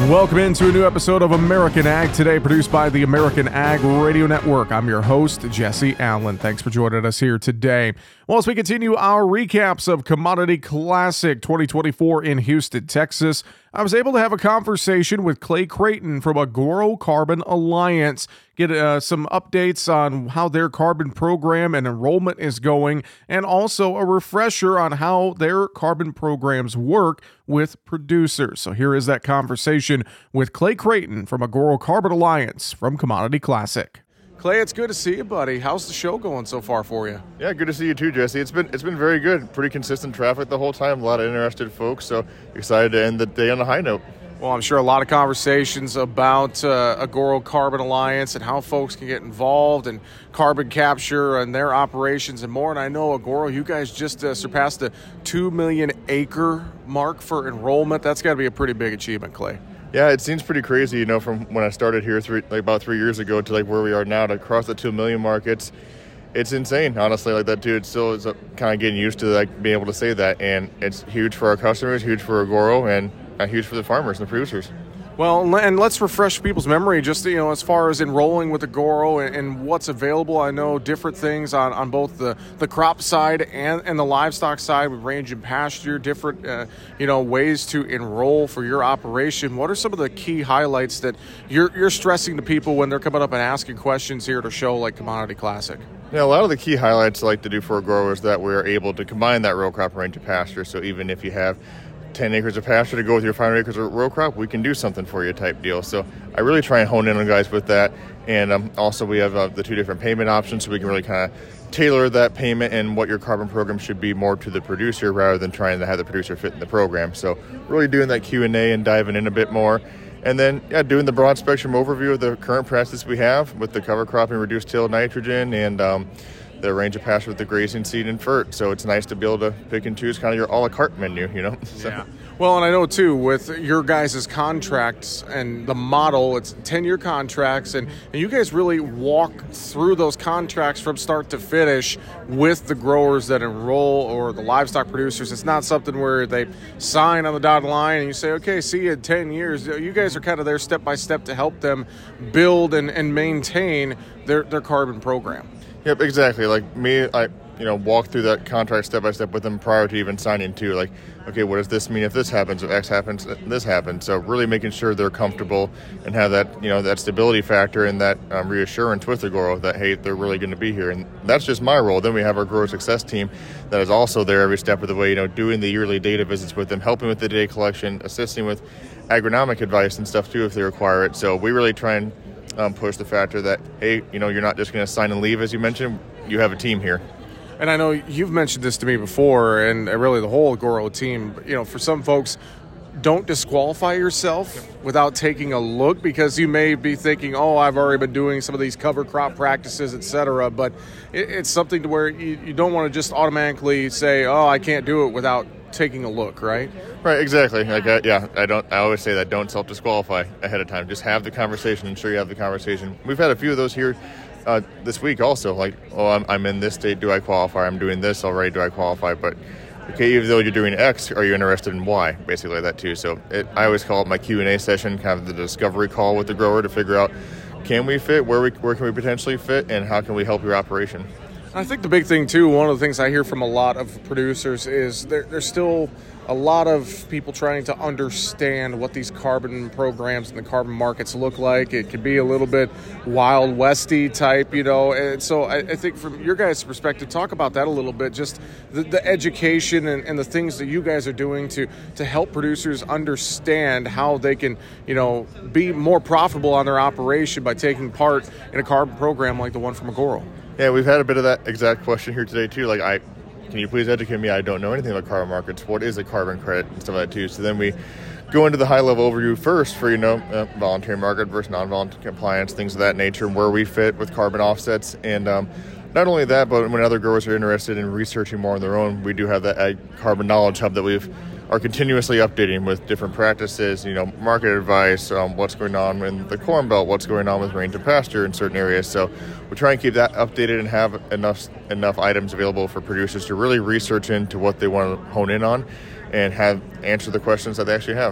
Welcome into a new episode of American Ag Today, produced by the American Ag Radio Network. I'm your host, Jesse Allen. Thanks for joining us here today. Well, as we continue our recaps of Commodity Classic 2024 in Houston, Texas, I was able to have a conversation with Clay Creighton from Agoro Carbon Alliance, get some updates on how their carbon program and enrollment is going, and also a refresher on how their carbon programs work with producers. So here is that conversation with Clay Creighton from Agoro Carbon Alliance from Commodity Classic. Clay, it's good to see you, buddy. How's the show going so far for you? Yeah, good to see you too, Jesse. It's been very good. Pretty consistent traffic the whole time. A lot of interested folks. So excited to end the day on a high note. Well, I'm sure a lot of conversations about Agoro Carbon Alliance and how folks can get involved in carbon capture and their operations and more. And I know Agoro, you guys just surpassed the 2 million acre mark for enrollment. That's got to be a pretty big achievement, Clay. Yeah, it seems pretty crazy, from when I started here about 3 years ago to where we are now to cross the 2 million mark. It's insane, honestly. That dude still is kind of getting used to being able to say that, and it's huge for our customers, huge for Agoro, and huge for the farmers and the producers. Well, and let's refresh people's memory just, as far as enrolling with Agoro and what's available. I know different things on both the crop side and the livestock side with range and pasture, different, ways to enroll for your operation. What are some of the key highlights that you're stressing to people when they're coming up and asking questions here at a show like Commodity Classic? Yeah, a lot of the key highlights I like to do for Agoro is that we're able to combine that row crop range of pasture. So even if you have 10 acres of pasture to go with your 500 acres of row crop, we can do something for you type deal. So I really try and hone in on guys with that. And also we have the two different payment options, so we can really kind of tailor that payment and what your carbon program should be more to the producer rather than trying to have the producer fit in the program. So really doing that Q&A and diving in a bit more. And then, doing the broad spectrum overview of the current practices we have with the cover cropping, reduced till nitrogen, and the range of pasture with the grazing, seed, and fert. So it's nice to be able to pick and choose kind of your a la carte menu, So. Yeah. Well, and I know, too, with your guys' contracts and the model, it's 10-year contracts, and you guys really walk through those contracts from start to finish with the growers that enroll or the livestock producers. It's not something where they sign on the dotted line and you say, okay, see you in 10 years. You guys are kind of there step by step to help them build and maintain their carbon program. Yep, exactly. Like me, I walk through that contract step by step with them prior to even signing too. Like, okay, what does this mean if this happens, if X happens, this happens? So really making sure they're comfortable and have that, that stability factor and that reassurance with Agoro that, hey, they're really going to be here. And that's just my role. Then we have our grower success team that is also there every step of the way, doing the yearly data visits with them, helping with the data collection, assisting with agronomic advice and stuff too if they require it. So we really try and push the factor that, hey, you're not just going to sign and leave, as you mentioned. You have a team here. And I know you've mentioned this to me before, and really the whole Agoro team, for some folks, don't disqualify yourself without taking a look, because you may be thinking, oh, I've already been doing some of these cover crop practices, etc. But it's something to where you don't want to just automatically say, oh, I can't do it without taking a look, right? Right, exactly. I always say that, don't self-disqualify ahead of time. Just have the conversation, ensure you have the conversation. We've had a few of those here this week also, like, oh, I'm in this state, do I qualify? I'm doing this already, do I qualify? But, okay, even though you're doing X, are you interested in Y? Basically like that too. So I always call it my Q&A session, kind of the discovery call with the grower to figure out, can we fit, where can we potentially fit, and how can we help your operation? I think the big thing, too, one of the things I hear from a lot of producers is there's still a lot of people trying to understand what these carbon programs and the carbon markets look like. It could be a little bit Wild Westy type, And so I think from your guys' perspective, talk about that a little bit, just the education and the things that you guys are doing to help producers understand how they can, be more profitable on their operation by taking part in a carbon program like the one from Agoro. Yeah, we've had a bit of that exact question here today, too. Can you please educate me? I don't know anything about carbon markets. What is a carbon credit and stuff like that, too? So then we go into the high-level overview first for, voluntary market versus non-voluntary compliance, things of that nature, where we fit with carbon offsets. And not only that, but when other growers are interested in researching more on their own, we do have that Ag Carbon Knowledge Hub that we've are continuously updating with different practices, market advice, what's going on in the Corn Belt, what's going on with range and pasture in certain areas. So we try and keep that updated and have enough items available for producers to really research into what they want to hone in on and have answer the questions that they actually have.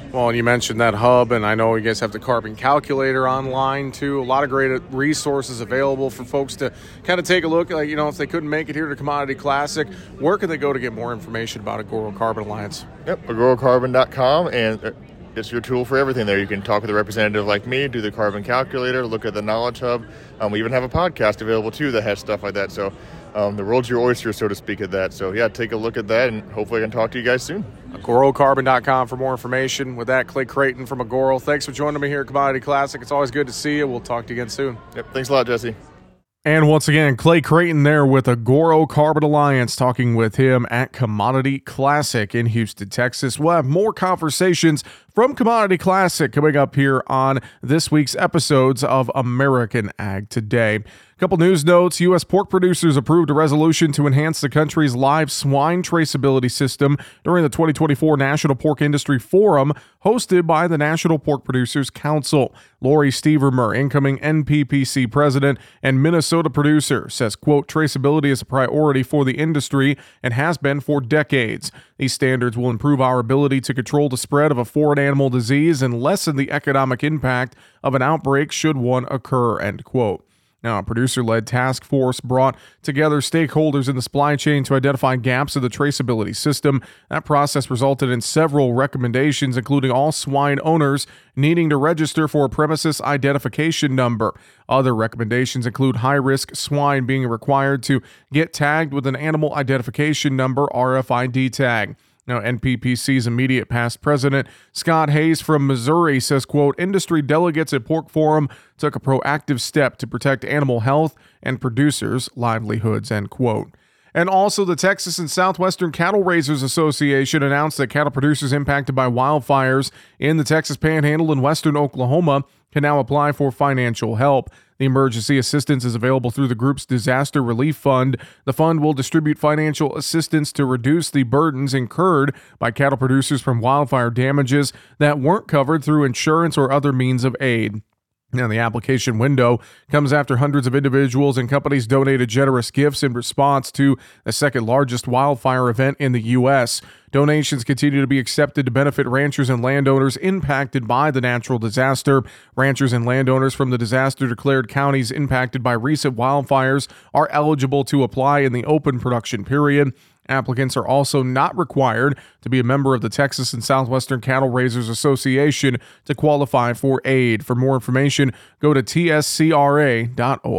Well, and you mentioned that hub, and I know you guys have the carbon calculator online too. A lot of great resources available for folks to kind of take a look. Like, if they couldn't make it here to Commodity Classic, where can they go to get more information about Agoro Carbon Alliance? Yep, agorocarbon.com, and it's your tool for everything there. You can talk with a representative like me, do the carbon calculator, look at the Knowledge Hub. We even have a podcast available too that has stuff like that. So the world's your oyster, so to speak, at that. So yeah, take a look at that, and hopefully I can talk to you guys soon. agorocarbon.com for more information. With that, Clay Creighton from Agoro. Thanks for joining me here at Commodity Classic. It's always good to see you. We'll talk to you again soon. Yep, thanks a lot, Jesse. And once again, Clay Creighton there with Agoro Carbon Alliance, talking with him at Commodity Classic in Houston, Texas. We'll have more conversations from Commodity Classic coming up here on this week's episodes of American Ag Today. A couple news notes. U.S. pork producers approved a resolution to enhance the country's live swine traceability system during the 2024 National Pork Industry Forum hosted by the National Pork Producers Council. Lori Stevermer, incoming NPPC president and Minnesota producer, says, quote, traceability is a priority for the industry and has been for decades. These standards will improve our ability to control the spread of a foreign animal disease and lessen the economic impact of an outbreak should one occur, end quote. Now, a producer-led task force brought together stakeholders in the supply chain to identify gaps in the traceability system. That process resulted in several recommendations, including all swine owners needing to register for a premises identification number. Other recommendations include high-risk swine being required to get tagged with an animal identification number, RFID tag. Now, NPPC's immediate past president, Scott Hayes from Missouri, says, quote, industry delegates at Pork Forum took a proactive step to protect animal health and producers' livelihoods, end quote. And also, the Texas and Southwestern Cattle Raisers Association announced that cattle producers impacted by wildfires in the Texas Panhandle and western Oklahoma can now apply for financial help. The emergency assistance is available through the group's Disaster Relief Fund. The fund will distribute financial assistance to reduce the burdens incurred by cattle producers from wildfire damages that weren't covered through insurance or other means of aid. Now, the application window comes after hundreds of individuals and companies donated generous gifts in response to the second largest wildfire event in the U.S. Donations continue to be accepted to benefit ranchers and landowners impacted by the natural disaster. Ranchers and landowners from the disaster-declared counties impacted by recent wildfires are eligible to apply in the open production period. Applicants are also not required to be a member of the Texas and Southwestern Cattle Raisers Association to qualify for aid. For more information, go to tscra.org.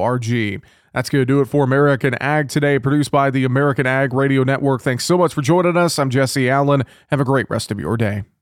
That's going to do it for American Ag Today, produced by the American Ag Radio Network. Thanks so much for joining us. I'm Jesse Allen. Have a great rest of your day.